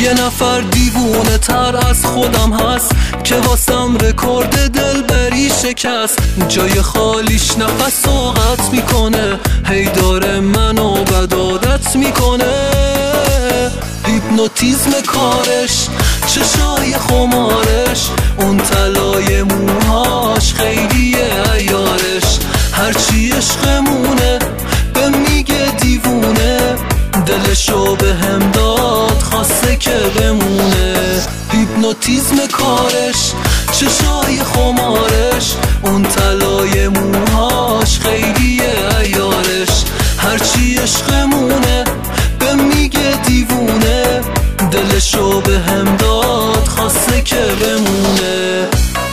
یه نفر دیوونه تر از خودم هست که واسم رکورد دلبری شکست. جای خالیش نفس و قطع میکنه، هی داره منو بد عادت میکنه. هیپنوتیزم کارش، چشای خمارش، اون طلای موهاش خیلی عیارش. هرچی عشقمونه به میگه دیوونه، دلشو به هم داد خواسته که بمونه. هیپنوتیزم کارش، چشای خمارش، اون طلای موهاش خیلی عیارش. هرچی عشقمونه به میگه دیوونه، دلشو به هم داد خواسته که بمونه.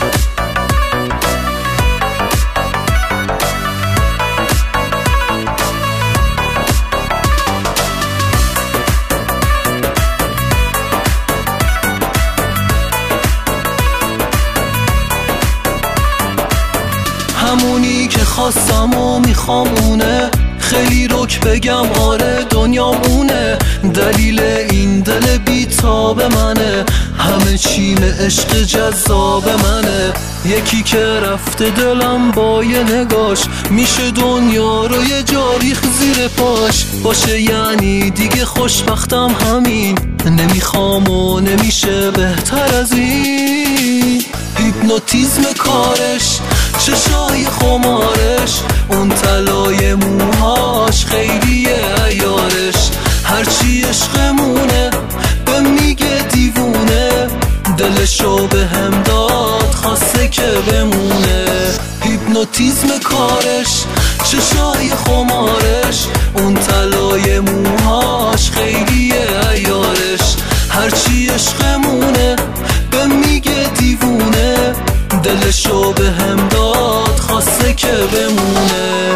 همونی که خواستم و میخوام اونه، خیلی رک بگم آره دنیام اونه. دلیل این دل بیتاب منه، همه چیم عشق جذاب منه. یکی که رفته دلم با یه نگاش، میشه دنیا رو یه جا ریخت زیر پاش. باشه یعنی دیگه خوشبختم همین، نمیخوام و نمیشه بهتر از این. هیپنوتیزم کارش، چشای خمارش، اون طلای موهاش خیلی عیارش. هرچی عشقمونه به میگه دیوونه، دلشو به هم داد خواسته که بمونه. هیپنوتیزم کارش، چشای خمارش، اون طلای موهاش خیلی عیارش. هرچی عشقمونه به میگه دیوونه، دلشو به هم داد خواسته که بمونه.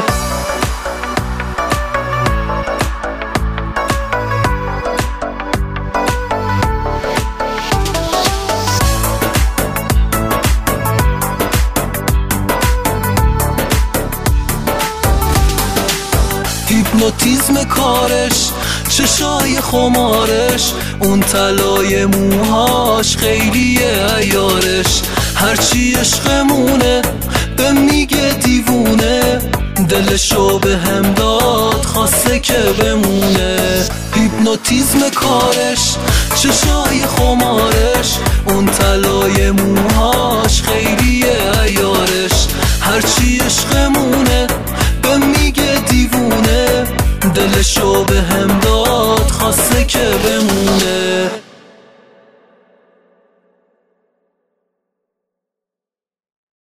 هیپنوتیزم کارش، چشای خمارش، اون طلای موهاش خیلی عیارش. هرچی عشقمونه به میگه دیوونه، دلشو به هم داد خواسته که بمونه. هیپنوتیزم کارش، چشای خمارش، اون طلای موهاش خیلی